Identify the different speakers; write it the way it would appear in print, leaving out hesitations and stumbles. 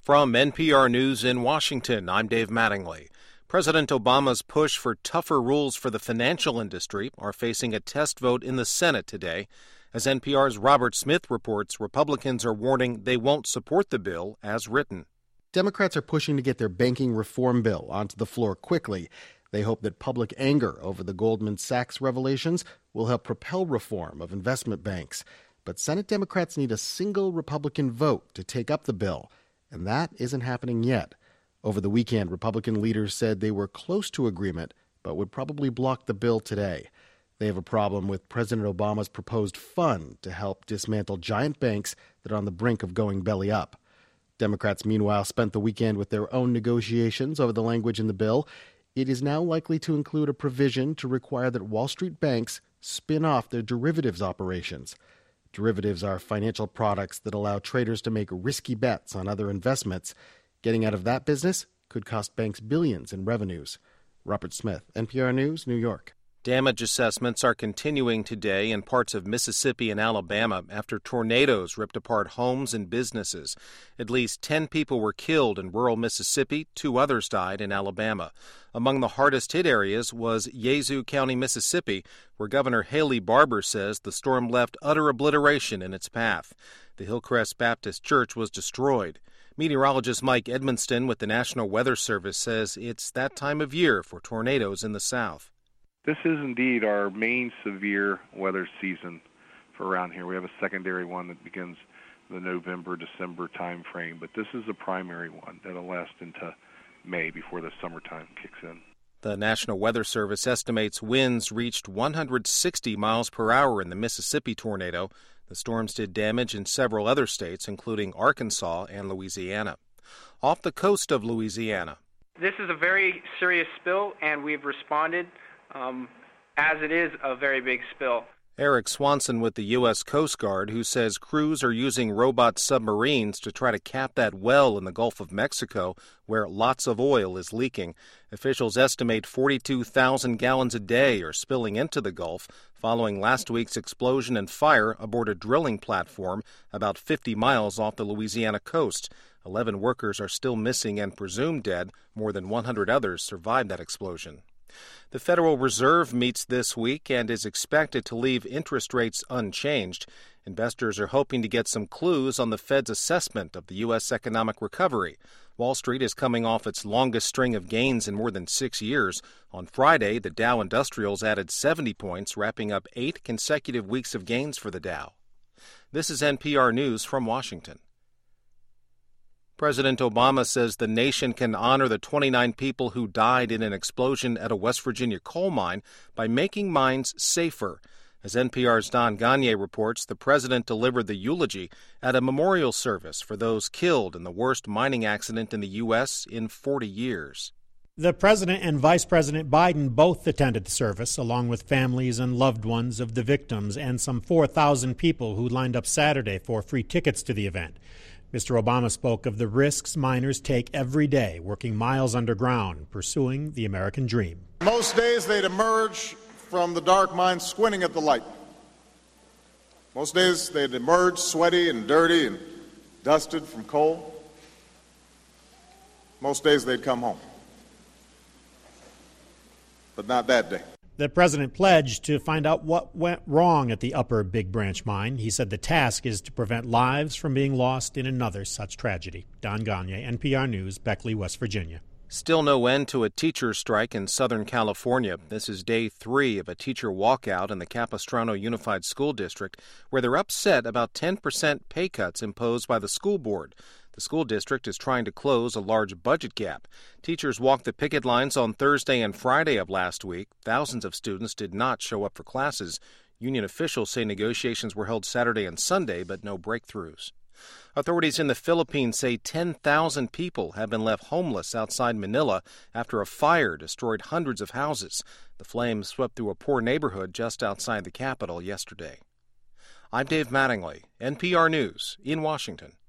Speaker 1: From NPR News in Washington, I'm Dave Mattingly. President Obama's push for tougher rules for the financial industry are facing a test vote in the Senate today. As NPR's Robert Smith reports, Republicans are warning they won't support the bill as written.
Speaker 2: Democrats are pushing to get their banking reform bill onto the floor quickly. They hope that public anger over the Goldman Sachs revelations will help propel reform of investment banks. But Senate Democrats need a single Republican vote to take up the bill, and that isn't happening yet. Over the weekend, Republican leaders said they were close to agreement, but would probably block the bill today. They have a problem with President Obama's proposed fund to help dismantle giant banks that are on the brink of going belly up. Democrats, meanwhile, spent the weekend with their own negotiations over the language in the bill. It is now likely to include a provision to require that Wall Street banks spin off their derivatives operations. Derivatives are financial products that allow traders to make risky bets on other investments. Getting out of that business could cost banks billions in revenues. Robert Smith, NPR News, New York.
Speaker 1: Damage assessments are continuing today in parts of Mississippi and Alabama after tornadoes ripped apart homes and businesses. At least 10 people were killed in rural Mississippi. 2 others died in Alabama. Among the hardest hit areas was Yazoo County, Mississippi, where Governor Haley Barbour says the storm left utter obliteration in its path. The Hillcrest Baptist Church was destroyed. Meteorologist Mike Edmonston with the National Weather Service says it's that time of year for tornadoes in the South.
Speaker 3: This is indeed our main severe weather season for around here. We have a secondary one that begins the November-December time frame, but this is a primary one that'll last into May before the summertime kicks in.
Speaker 1: The National Weather Service estimates winds reached 160 miles per hour in the Mississippi tornado. The storms did damage in several other states, including Arkansas and Louisiana. Off the coast of Louisiana.
Speaker 4: This is a very serious spill, and we've responded as it is a very big spill.
Speaker 1: Eric Swanson with the U.S. Coast Guard, who says crews are using robot submarines to try to cap that well in the Gulf of Mexico where lots of oil is leaking. Officials estimate 42,000 gallons a day are spilling into the Gulf following last week's explosion and fire aboard a drilling platform about 50 miles off the Louisiana coast. 11 workers are still missing and presumed dead. More than 100 others survived that explosion. The Federal Reserve meets this week and is expected to leave interest rates unchanged. Investors are hoping to get some clues on the Fed's assessment of the U.S. economic recovery. Wall Street is coming off its longest string of gains in more than 6 years. On Friday, the Dow Industrials added 70 points, wrapping up 8 consecutive weeks of gains for the Dow. This is NPR News from Washington. President Obama says the nation can honor the 29 people who died in an explosion at a West Virginia coal mine by making mines safer. As NPR's Don Gagné reports, the president delivered the eulogy at a memorial service for those killed in the worst mining accident in the U.S. in 40 years.
Speaker 5: The president and Vice President Biden both attended the service, along with families and loved ones of the victims and some 4,000 people who lined up Saturday for free tickets to the event. Mr. Obama spoke of the risks miners take every day, working miles underground, pursuing the American dream.
Speaker 6: Most days they'd emerge from the dark mine squinting at the light. Most days they'd emerge sweaty and dirty and dusted from coal. Most days they'd come home. But not that day.
Speaker 5: The president pledged to find out what went wrong at the Upper Big Branch mine. He said the task is to prevent lives from being lost in another such tragedy. Don Gagné, NPR News, Beckley, West Virginia.
Speaker 1: Still no end to a teacher strike in Southern California. This is day 3 of a teacher walkout in the Capistrano Unified School District, where they're upset about 10% pay cuts imposed by the school board. The school district is trying to close a large budget gap. Teachers walked the picket lines on Thursday and Friday of last week. Thousands of students did not show up for classes. Union officials say negotiations were held Saturday and Sunday, but no breakthroughs. Authorities in the Philippines say 10,000 people have been left homeless outside Manila after a fire destroyed hundreds of houses. The flames swept through a poor neighborhood just outside the capital yesterday. I'm Dave Mattingly, NPR News in Washington.